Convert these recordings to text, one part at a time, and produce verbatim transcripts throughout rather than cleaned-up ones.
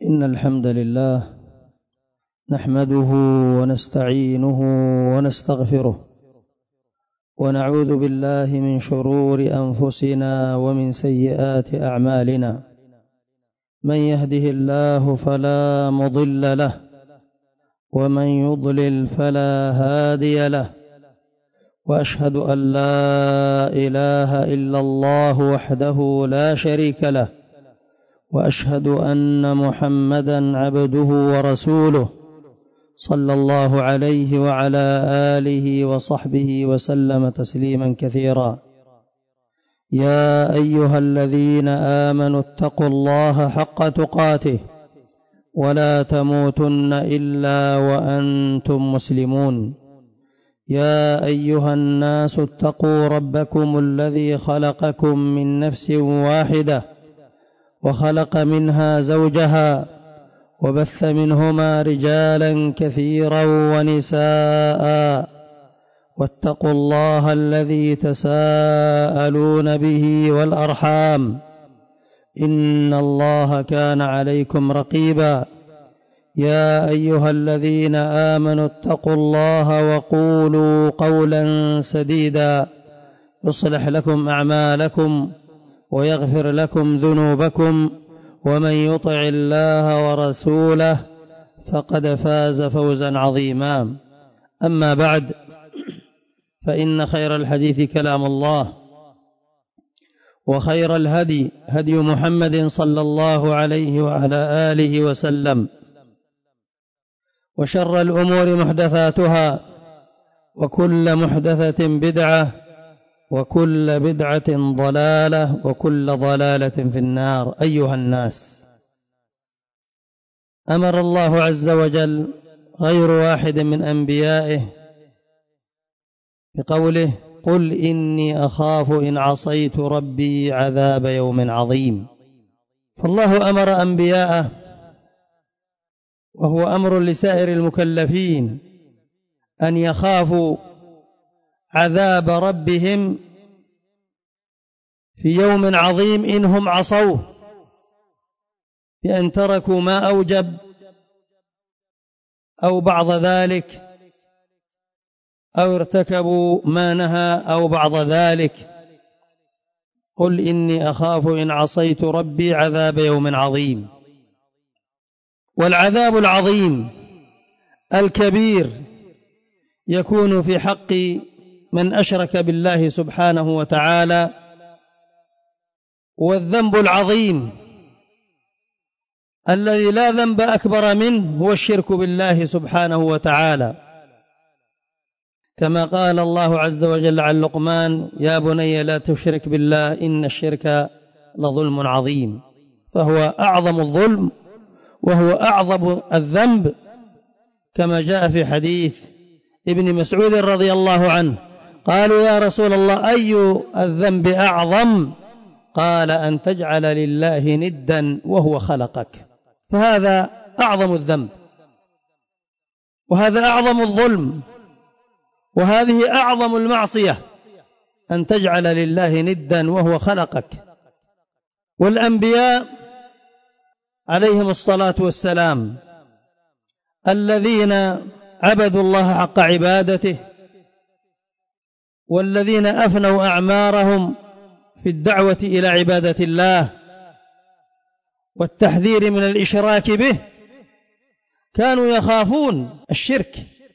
إن الحمد لله نحمده ونستعينه ونستغفره ونعوذ بالله من شرور أنفسنا ومن سيئات أعمالنا. من يهده الله فلا مضل له ومن يضلل فلا هادي له، وأشهد أن لا إله إلا الله وحده لا شريك له، وأشهد أن محمدًا عبده ورسوله صلى الله عليه وعلى آله وصحبه وسلم تسليمًا كثيرًا. يا أيها الذين آمنوا اتقوا الله حق تقاته ولا تموتن إلا وأنتم مسلمون. يا أيها الناس اتقوا ربكم الذي خلقكم من نفس واحدة وخلق منها زوجها وبث منهما رجالا كثيرا ونساء، واتقوا الله الذي تساءلون به والأرحام إن الله كان عليكم رقيبا. يا أيها الذين آمنوا اتقوا الله وقولوا قولا سديدا يصلح لكم أعمالكم ويغفر لكم ذنوبكم، ومن يطع الله ورسوله فقد فاز فوزا عظيما. أما بعد، فإن خير الحديث كلام الله، وخير الهدي هدي محمد صلى الله عليه وعلى آله وسلم، وشر الأمور محدثاتها، وكل محدثة بدعة، وكل بدعة ضلالة، وكل ضلالة في النار. أيها الناس، أمر الله عز وجل غير واحد من أنبيائه بقوله: قل إني أخاف إن عصيت ربي عذاب يوم عظيم. فالله أمر أنبياءه، وهو أمر لسائر المكلفين، أن يخافوا عذاب ربهم في يوم عظيم إنهم عصوه بأن تركوا ما أوجب أو بعض ذلك، أو ارتكبوا ما نهى أو بعض ذلك. قل إني أخاف إن عصيت ربي عذاب يوم عظيم. والعذاب العظيم الكبير يكون في حق من أشرك بالله سبحانه وتعالى، والذنب العظيم الذي لا ذنب أكبر منه هو الشرك بالله سبحانه وتعالى، كما قال الله عز وجل عن لقمان: يا بني لا تشرك بالله إن الشرك لظلم عظيم. فهو أعظم الظلم وهو أعظم الذنب، كما جاء في حديث ابن مسعود رضي الله عنه: قالوا يا رسول الله أي الذنب أعظم؟ قال: أن تجعل لله ندا وهو خلقك. فهذا أعظم الذنب، وهذا أعظم الظلم، وهذه أعظم المعصية، أن تجعل لله ندا وهو خلقك. والأنبياء عليهم الصلاة والسلام الذين عبدوا الله حق عبادته، والذين أفنوا أعمارهم في الدعوة إلى عبادة الله والتحذير من الإشراك به، كانوا يخافون الشرك،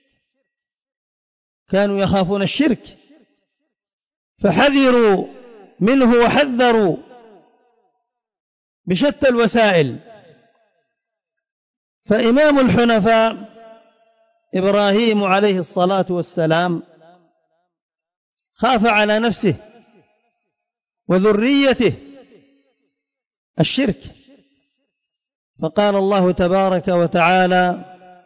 كانوا يخافون الشرك فحذروا منه وحذروا بشتى الوسائل. فإمام الحنفاء إبراهيم عليه الصلاة والسلام خاف على نفسه وذريته الشرك، فقال الله تبارك وتعالى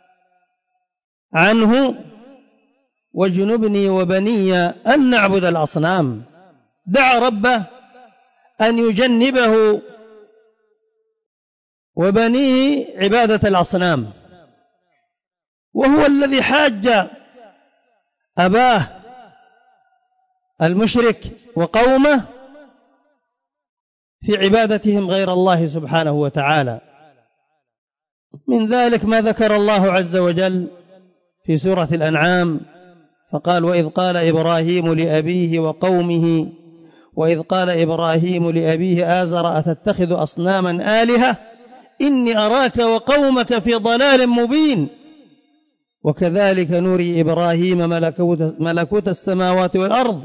عنه: واجنبني وبني أن نعبد الأصنام. دعا ربه أن يجنبه وبنيه عبادة الأصنام، وهو الذي حاج أباه المشرك وقومه في عبادتهم غير الله سبحانه وتعالى. من ذلك ما ذكر الله عز وجل في سورة الأنعام فقال: وإذ قال إبراهيم لأبيه وقومه وإذ قال إبراهيم لأبيه آزر أتتخذ أصناما آلهة إني أراك وقومك في ضلال مبين. وكذلك نري إبراهيم ملكوت, ملكوت السماوات والأرض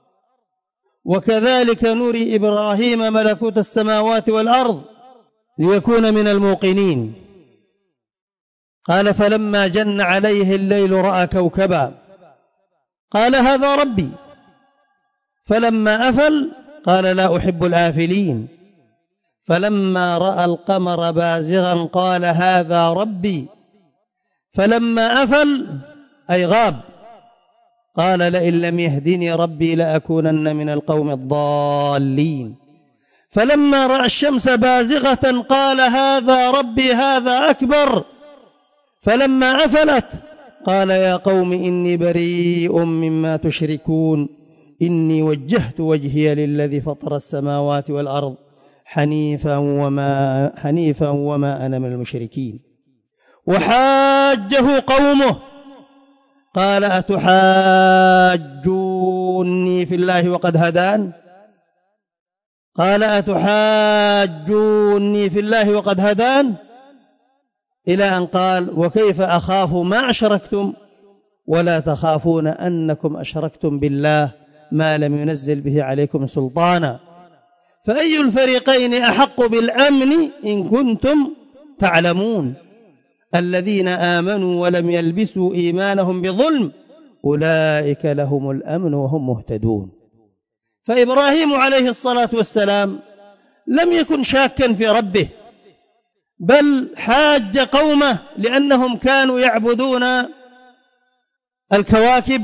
وكذلك نري إبراهيم ملكوت السماوات والأرض ليكون من الموقنين. قال: فلما جن عليه الليل رأى كوكبا قال: هذا ربي. فلما أفل قال: لا أحب الآفلين. فلما رأى القمر بازغا قال: هذا ربي. فلما أفل أي غاب قال: لئن لم يهدني ربي لأكونن من القوم الضالين. فلما رأى الشمس بازغة قال: هذا ربي هذا أكبر. فلما أفلت قال: يا قوم إني بريء مما تشركون إني وجهت وجهي للذي فطر السماوات والأرض حنيفا وما, حنيفا وما أنا من المشركين. وحاجه قومه قال: أتحاجوني في الله وقد هدان قال أتحاجوني في الله وقد هدان إلى أن قال: وكيف أخاف ما أشركتم ولا تخافون أنكم أشركتم بالله ما لم ينزل به عليكم سلطانا فأي الفريقين أحق بالأمن إن كنتم تعلمون الذين آمنوا ولم يلبسوا إيمانهم بظلم أولئك لهم الأمن وهم مهتدون. فإبراهيم عليه الصلاة والسلام لم يكن شاكا في ربه، بل حاج قومه لأنهم كانوا يعبدون الكواكب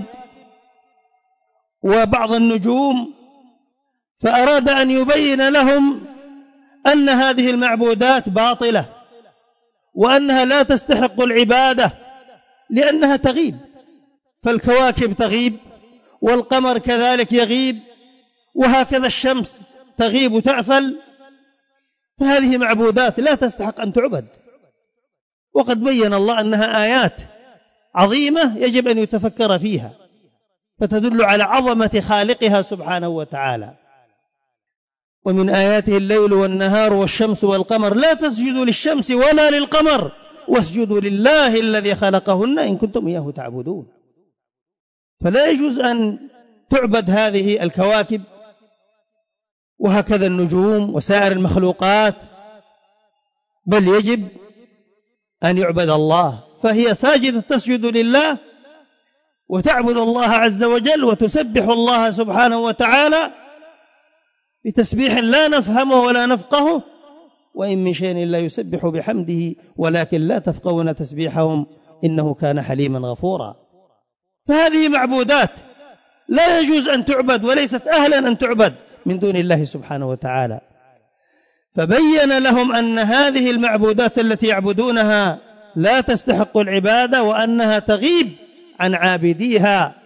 وبعض النجوم، فأراد أن يبين لهم أن هذه المعبودات باطلة وأنها لا تستحق العبادة لأنها تغيب، فالكواكب تغيب والقمر كذلك يغيب وهكذا الشمس تغيب وتعفل، فهذه معبودات لا تستحق أن تعبد. وقد بين الله أنها آيات عظيمة يجب أن يتفكر فيها، فتدل على عظمة خالقها سبحانه وتعالى. ومن آياته الليل والنهار والشمس والقمر لا تسجدوا للشمس ولا للقمر واسجدوا لله الذي خلقهن إن كنتم إياه تعبدون. فلا يجوز أن تعبد هذه الكواكب وهكذا النجوم وسائر المخلوقات، بل يجب أن يعبد الله، فهي ساجدة تسجد لله وتعبد الله عز وجل وتسبح الله سبحانه وتعالى بتسبيح لا نفهمه ولا نفقهه، وإن من شيء إلا يسبح بحمده ولكن لا تفقهون تسبيحهم إنه كان حليما غفورا. فهذه معبودات لا يجوز أن تعبد وليست أهلا أن تعبد من دون الله سبحانه وتعالى. فبين لهم أن هذه المعبودات التي يعبدونها لا تستحق العبادة وأنها تغيب عن عابديها،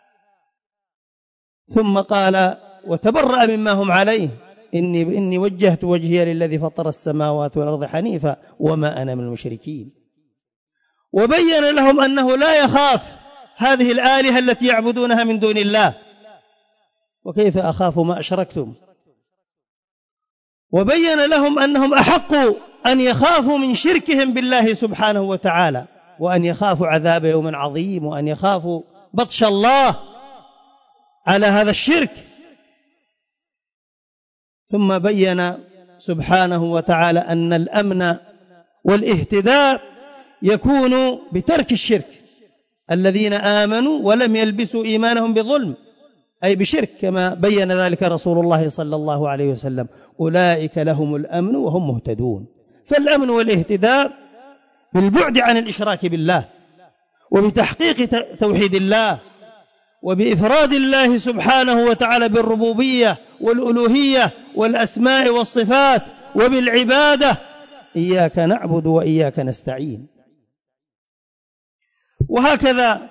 ثم قال: وتبرأ مما هم عليه إني, إني وجهت وجهي للذي فطر السماوات والأرض حنيفا وما أنا من المشركين. وبين لهم أنه لا يخاف هذه الآلهة التي يعبدونها من دون الله، وكيف أخاف ما أشركتم. وبين لهم أنهم أحق أن يخافوا من شركهم بالله سبحانه وتعالى، وأن يخافوا عذاب يوم عظيم، وأن يخافوا بطش الله على هذا الشرك. ثم بين سبحانه وتعالى أن الأمن والاهتداء يكون بترك الشرك، الذين آمنوا ولم يلبسوا إيمانهم بظلم أي بشرك، كما بين ذلك رسول الله صلى الله عليه وسلم: أولئك لهم الأمن وهم مهتدون. فالأمن والاهتداء بالبعد عن الإشراك بالله وبتحقيق توحيد الله وبإفراد الله سبحانه وتعالى بالربوبية والألوهية والأسماء والصفات وبالعبادة، إياك نعبد وإياك نستعين. وهكذا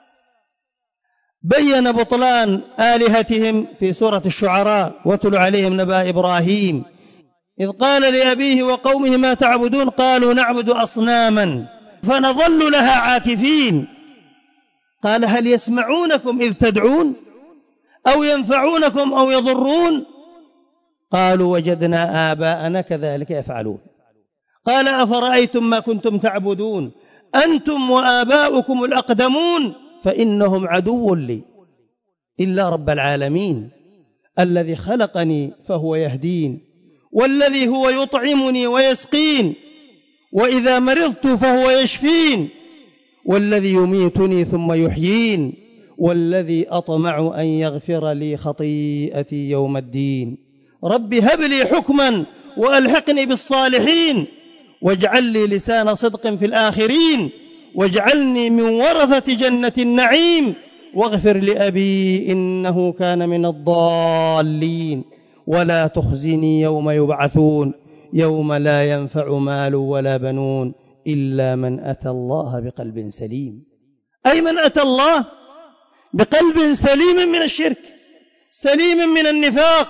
بين بطلان آلهتهم في سورة الشعراء: واتل عليهم نبأ إبراهيم إذ قال لأبيه وقومه ما تعبدون قالوا نعبد أصناما فنظل لها عاكفين قال هل يسمعونكم إذ تدعون أو ينفعونكم أو يضرون قالوا وجدنا آباءنا كذلك يفعلون قال أفرأيتم ما كنتم تعبدون أنتم وآباؤكم الأقدمون فإنهم عدو لي إلا رب العالمين الذي خلقني فهو يهدين والذي هو يطعمني ويسقين وإذا مرضت فهو يشفين والذي يميتني ثم يحيين والذي أطمع أن يغفر لي خطيئتي يوم الدين رب هب لي حكما وألحقني بالصالحين واجعل لي لسان صدق في الآخرين واجعلني من ورثة جنة النعيم واغفر لأبي إنه كان من الضالين ولا تخزني يوم يبعثون يوم لا ينفع مال ولا بنون إلا من أتى الله بقلب سليم أي من أتى الله بقلب سليم من الشرك سليم من النفاق.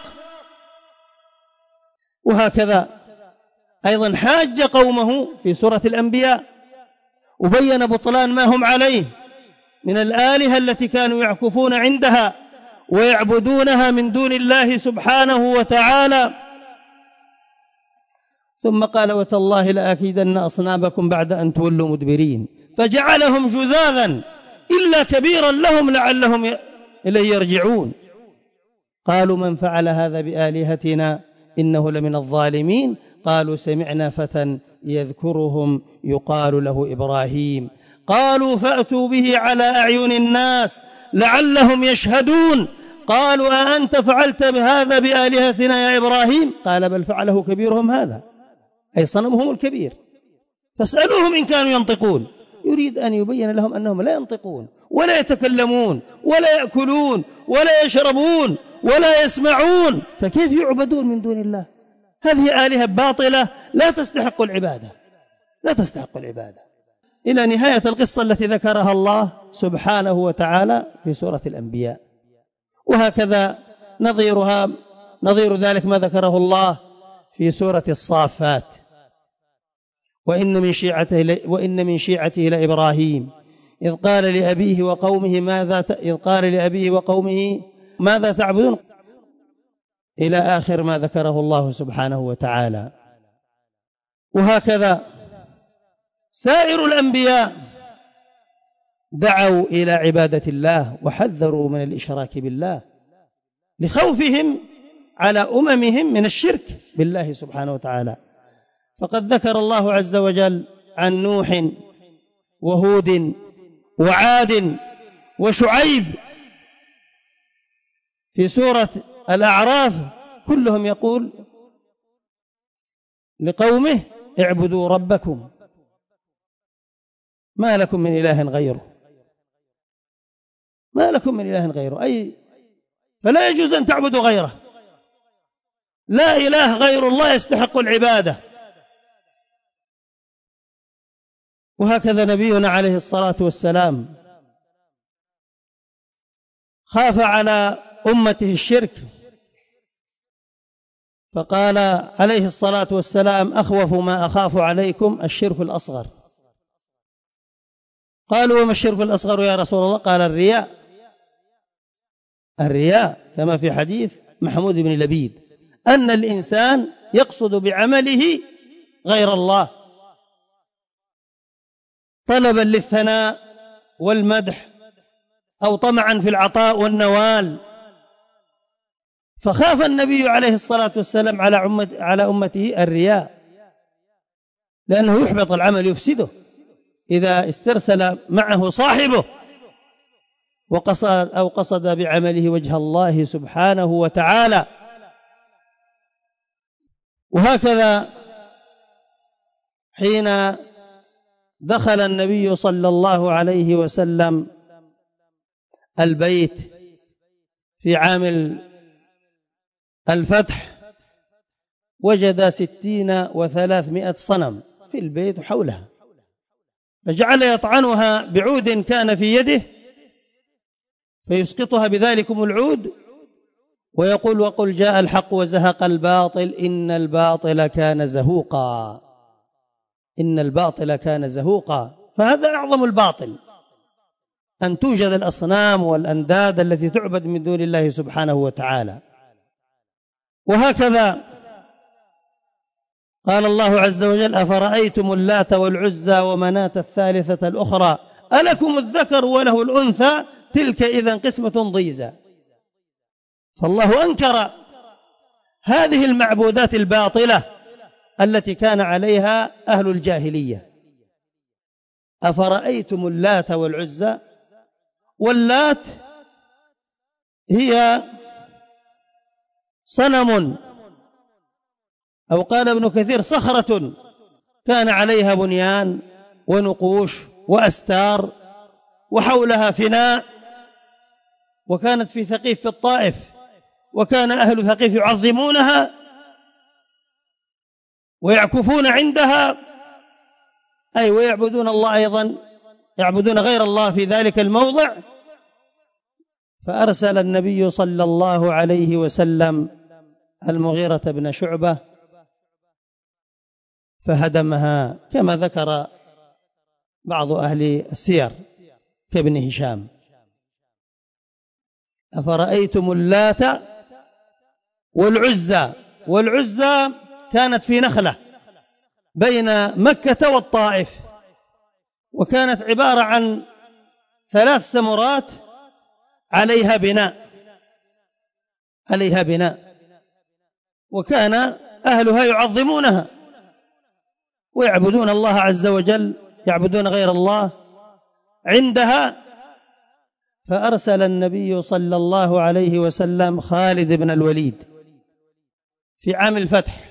وهكذا أيضا حاج قومه في سورة الأنبياء وبين بطلان ما هم عليه من الآلهة التي كانوا يعكفون عندها ويعبدونها من دون الله سبحانه وتعالى. ثم قال وتالله لأكيدن أصنامكم بعد أن تولوا مدبرين فجعلهم جذاذا إلا كبيرا لهم لعلهم إليه يرجعون قالوا من فعل هذا بآلهتنا إنه لمن الظالمين قالوا سمعنا فتى يذكرهم يقال له إبراهيم قالوا فأتوا به على أعين الناس لعلهم يشهدون قالوا أأنت فعلت بهذا بآلهتنا يا إبراهيم قال بل فعله كبيرهم هذا أي صنمهم الكبير فاسألوهم إن كانوا ينطقون يريد أن يبين لهم أنهم لا ينطقون ولا يتكلمون ولا يأكلون ولا يشربون ولا يسمعون فكيف يعبدون من دون الله؟ هذه آلهة باطلة لا تستحق العبادة لا تستحق العبادة إلى نهاية القصة التي ذكرها الله سبحانه وتعالى في سورة الأنبياء. وهكذا نظيرها نظير ذلك ما ذكره الله في سورة الصافات وإن من شيعته وإن من شيعته لإبراهيم إذ قال لأبيه وقومه ماذا ت... إذ قال لأبيه وقومه ماذا تعبدون إلى آخر ما ذكره الله سبحانه وتعالى. وهكذا سائر الأنبياء دعوا إلى عبادة الله وحذروا من الإشراك بالله لخوفهم على أممهم من الشرك بالله سبحانه وتعالى. فقد ذكر الله عز وجل عن نوح وهود وعاد وشعيب في سورة الأعراف كلهم يقول لقومه اعبدوا ربكم ما لكم من إله غيره ما لكم من إله غيره أي فلا يجوز أن تعبدوا غيره لا إله غير الله يستحق العبادة. وهكذا نبينا عليه الصلاة والسلام خاف على أمته الشرك فقال عليه الصلاة والسلام أخوف ما أخاف عليكم الشرك الأصغر. قالوا وما الشرك الأصغر يا رسول الله؟ قال الرياء الرياء كما في حديث محمود بن لبيد أن الإنسان يقصد بعمله غير الله طلبا للثناء والمدح أو طمعا في العطاء والنوال. فخاف النبي عليه الصلاة والسلام على على أمته الرياء لأنه يحبط العمل يفسده إذا استرسل معه صاحبه وقصد أو قصد بعمله وجه الله سبحانه وتعالى. وهكذا حين دخل النبي صلى الله عليه وسلم البيت في عام الفتح وجد ستين وثلاثمائة صنم في البيت حولها فجعل يطعنها بعود كان في يده فيسقطها بذلكم العود ويقول وقل جاء الحق وزهق الباطل إن الباطل كان زهوقا، إن الباطل كان زهوقا. فهذا أعظم الباطل، أن توجد الأصنام والأنداد التي تعبد من دون الله سبحانه وتعالى. وهكذا قال الله عز وجل أفرأيتم اللات والعزى ومناة الثالثة الأخرى ألكم الذكر وله الأنثى تلك إذا قسمة ضيزى. فالله أنكر هذه المعبودات الباطلة التي كان عليها أهل الجاهلية. أفرأيتم اللات والعزى، واللات هي صنم، أو قال ابن كثير صخرة كان عليها بنيان ونقوش وأستار وحولها فناء، وكانت في ثقيف في الطائف، وكان أهل ثقيف يعظمونها ويعكفون عندها، أي ويعبدون الله أيضا، يعبدون غير الله في ذلك الموضع. فأرسل النبي صلى الله عليه وسلم المغيرة بن شعبة فهدمها، كما ذكر بعض أهل السير كابن هشام. أفرأيتم اللات والعزى، والعزى كانت في نخلة بين مكة والطائف، وكانت عبارة عن ثلاث سمرات عليها بناء عليها بناء وكان أهلها يعظمونها ويعبدون الله عز وجل، يعبدون غير الله عندها. فأرسل النبي صلى الله عليه وسلم خالد بن الوليد في عام الفتح،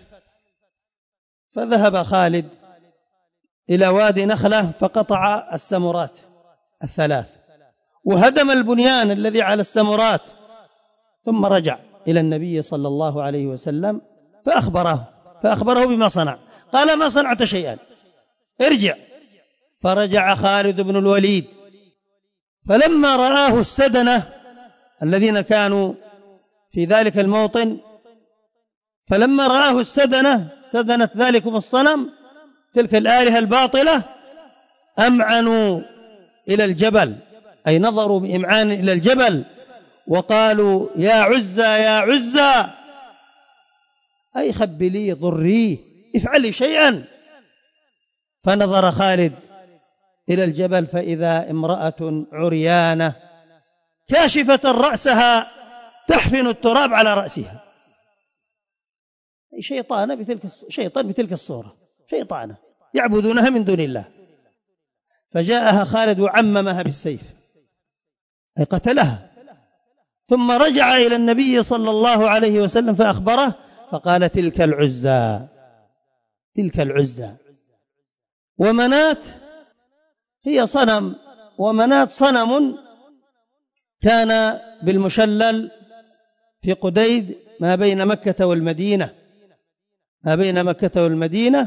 فذهب خالد إلى وادي نخلة فقطع السمرات الثلاث وهدم البنيان الذي على السمرات، ثم رجع إلى النبي صلى الله عليه وسلم فأخبره فأخبره بما صنع. قال ما صنعت شيئا، ارجع. فرجع خالد بن الوليد، فلما رآه السدنة الذين كانوا في ذلك الموطن، فلما رآه السدنة سدنة ذلكم الصنم تلك الآلهة الباطلة، أمعنوا إلى الجبل، أي نظروا بإمعان إلى الجبل وقالوا يا عزى يا عزى، أي خبلي ضريه افعلي شيئا. فنظر خالد إلى الجبل فإذا امرأة عريانة كاشفة رأسها تحفن التراب على رأسها، شيطانة بتلك شيطان بتلك الصورة، شيطانة يعبدونها من دون الله. فجاءها خالد وعممها بالسيف، أي قتلها، ثم رجع إلى النبي صلى الله عليه وسلم فأخبره، فقال تلك العزى تلك العزى. ومنات هي صنم، ومنات صنم كان بالمشلل في قديد ما بين مكة والمدينة ما بين مكة والمدينة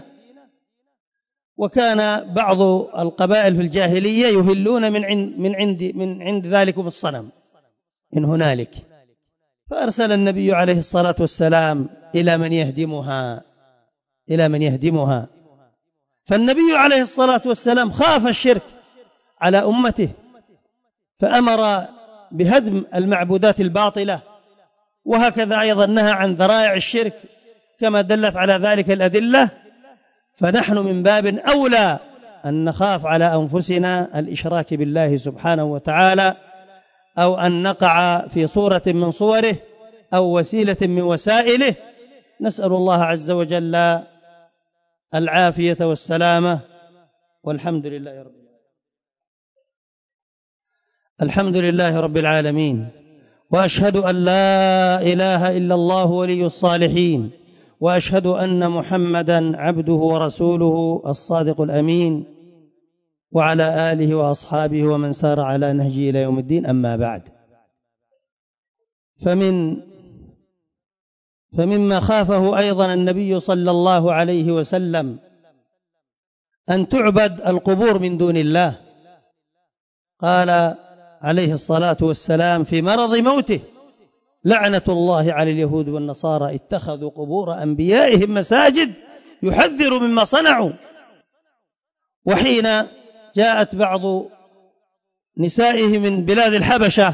وكان بعض القبائل في الجاهلية يهلون من عند من عند من عند ذلكم الصنم من هنالك. فأرسل النبي عليه الصلاة والسلام إلى من يهدمها إلى من يهدمها فالنبي عليه الصلاة والسلام خاف الشرك على أمته، فأمر بهدم المعبودات الباطلة، وهكذا أيضا نهى عن ذرائع الشرك كما دلت على ذلك الأدلة. فنحن من باب أولى أن نخاف على أنفسنا الإشراك بالله سبحانه وتعالى، أو أن نقع في صورة من صوره أو وسيلة من وسائله. نسأل الله عز وجل العافية والسلامة، والحمد لله رب العالمين. الحمد لله رب العالمين، وأشهد أن لا إله إلا الله ولي الصالحين، وأشهد أن محمدا عبده ورسوله الصادق الأمين، وعلى آله وأصحابه ومن سار على نهجه إلى يوم الدين. أما بعد، فمن فمما خافه أيضا النبي صلى الله عليه وسلم أن تعبد القبور من دون الله. قال عليه الصلاة والسلام في مرض موته لعنة الله على اليهود والنصارى اتخذوا قبور أنبيائهم مساجد يحذر مما صنعوا. وحين جاءت بعض نسائه من بلاد الحبشة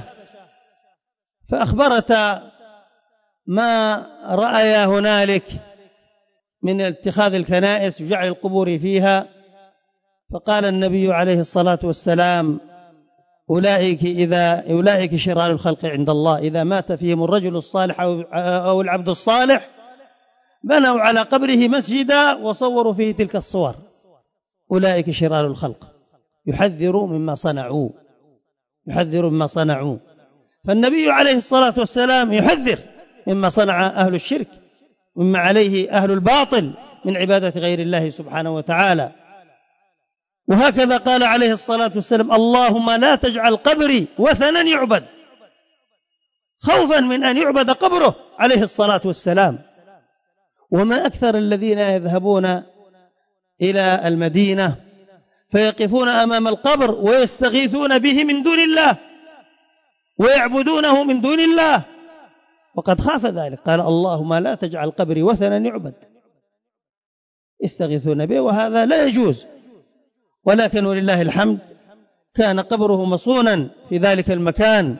فأخبرتا ما رأيا هنالك من اتخاذ الكنائس وجعل القبور فيها، فقال النبي عليه الصلاة والسلام: أولئك إذا أولئك شرار الخلق عند الله، إذا مات فيهم الرجل الصالح أو العبد الصالح بنوا على قبره مسجدا وصوروا فيه تلك الصور، أولئك شرار الخلق. يحذروا مما صنعوا، يحذروا مما صنعوا. فالنبي عليه الصلاة والسلام يحذر مما صنع أهل الشرك، مما عليه أهل الباطل من عبادة غير الله سبحانه وتعالى. وهكذا قال عليه الصلاة والسلام: اللهم لا تجعل قبري وثنا يعبد، خوفا من أن يعبد قبره عليه الصلاة والسلام. وما أكثر الذين يذهبون إلى المدينة فيقفون أمام القبر ويستغيثون به من دون الله ويعبدونه من دون الله، وقد خاف ذلك. قال: اللهم لا تجعل قبري وثنا يعبد، يستغيثون به، وهذا لا يجوز. ولكن ولله الحمد كان قبره مصونا في ذلك المكان،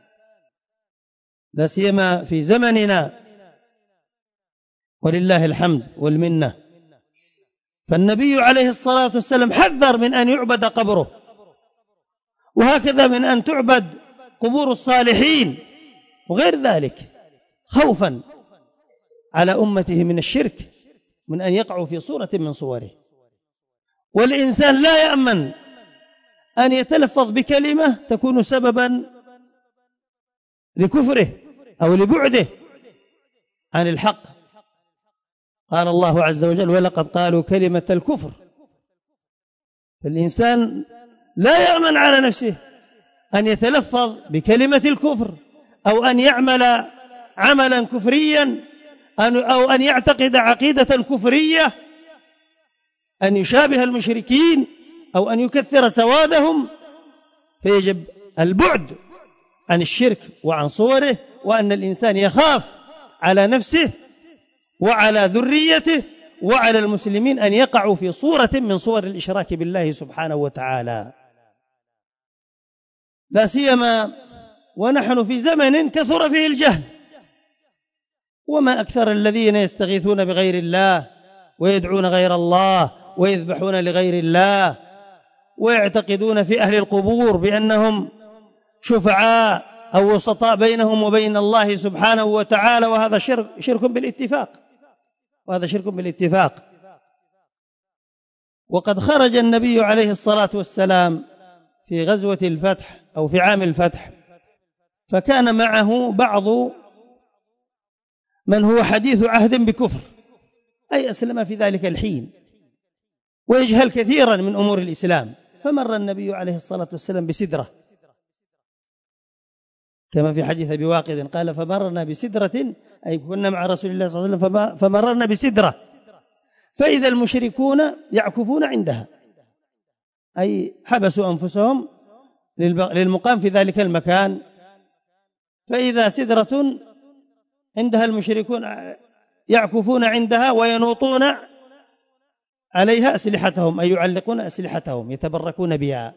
لا سيما في زمننا، ولله الحمد والمنة. فالنبي عليه الصلاة والسلام حذر من أن يعبد قبره، وهكذا من أن تعبد قبور الصالحين وغير ذلك، خوفا على أمته من الشرك، من أن يقعوا في صورة من صوره. والإنسان لا يأمن أن يتلفظ بكلمة تكون سببا لكفره أو لبعده عن الحق. قال الله عز وجل: ولقد قالوا كلمة الكفر. فالإنسان لا يأمن على نفسه أن يتلفظ بكلمة الكفر، أو أن يعمل عملا كفريا، أو أن يعتقد عقيدة كفرية، أن يشابه المشركين أو أن يكثر سوادهم. فيجب البعد عن الشرك وعن صوره، وأن الإنسان يخاف على نفسه وعلى ذريته وعلى المسلمين أن يقعوا في صورة من صور الإشراك بالله سبحانه وتعالى، لا سيما ونحن في زمن كثر فيه الجهل. وما أكثر الذين يستغيثون بغير الله ويدعون غير الله ويذبحون لغير الله ويعتقدون في أهل القبور بأنهم شفعاء أو وسطاء بينهم وبين الله سبحانه وتعالى، وهذا شرك, شرك بالاتفاق وهذا شرك بالاتفاق. وقد خرج النبي عليه الصلاة والسلام في غزوة الفتح أو في عام الفتح، فكان معه بعض من هو حديث عهد بكفر، أي أسلم في ذلك الحين ويجهل كثيرا من أمور الإسلام. فمر النبي عليه الصلاة والسلام بسدرة، كما في حديث أبي واقد قال: فمرنا بسدرة، أي كنا مع رسول الله صلى الله عليه وسلم فمررنا بسدرة فإذا المشركون يعكفون عندها، أي حبسوا أنفسهم للمقام في ذلك المكان. فإذا سدرة عندها المشركون يعكفون عندها وينوطون عليها أسلحتهم، أي يعلقون أسلحتهم يتبركون بها.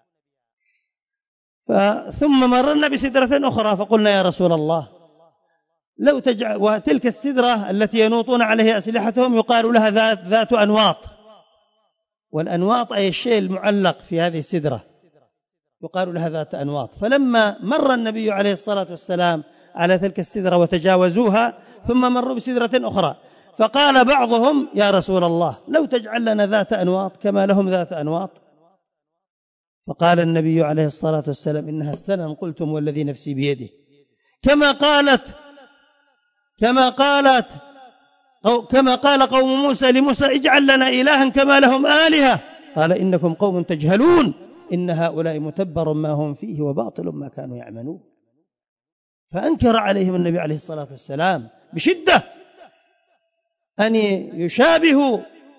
ثم مررنا بسدرة أخرى فقلنا: يا رسول الله، لو تجعل، وتلك السدرة التي ينوطون عليها أسلحتهم يقال لها ذات, ذات أنواط، والأنواط أي الشيء المعلق في هذه السدرة يقال لها ذات أنواط. فلما مر النبي عليه الصلاة والسلام على تلك السدرة وتجاوزوها ثم مروا بسدرة أخرى، فقال بعضهم: يا رسول الله، لو تجعل لنا ذات أنواط كما لهم ذات أنواط. فقال النبي عليه الصلاة والسلام: إنها السنن قلتم والذي نفسي بيده، كما قالت كما قالت أو كما قال قوم موسى لموسى: اجعل لنا إلها كما لهم آلهة. قال: إنكم قوم تجهلون، إن هؤلاء متبر ما هم فيه وباطل ما كانوا يعملون. فأنكر عليهم النبي عليه الصلاة والسلام بشدة أن يشابهوا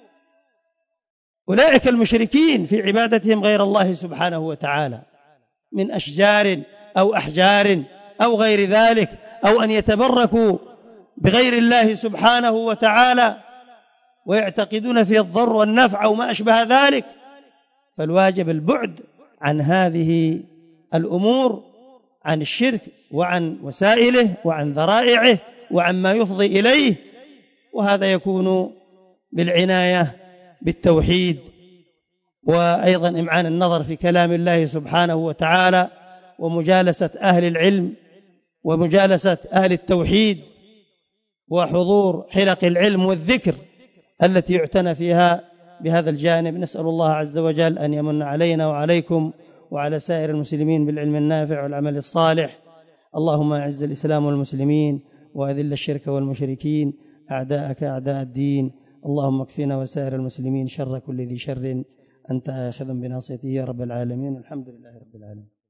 أولئك المشركين في عبادتهم غير الله سبحانه وتعالى من أشجار أو أحجار أو غير ذلك، أو أن يتبركوا بغير الله سبحانه وتعالى ويعتقدون فيه الضر والنفع أو ما أشبه ذلك. فالواجب البعد عن هذه الأمور، عن الشرك وعن وسائله وعن ذرائعه وعن ما يفضي إليه، وهذا يكون بالعناية بالتوحيد، وأيضا إمعان النظر في كلام الله سبحانه وتعالى، ومجالسة أهل العلم ومجالسة أهل التوحيد، وحضور حلق العلم والذكر التي يعتنى فيها بهذا الجانب. نسأل الله عز وجل أن يمن علينا وعليكم وعلى سائر المسلمين بالعلم النافع والعمل الصالح. اللهم أعز الإسلام والمسلمين وأذل الشرك والمشركين، أعداءك أعداء الدين. اللهم اكفنا وسائر المسلمين شر كل ذي شر، أنت آخذ بناصيته يا رب العالمين. الحمد لله رب العالمين.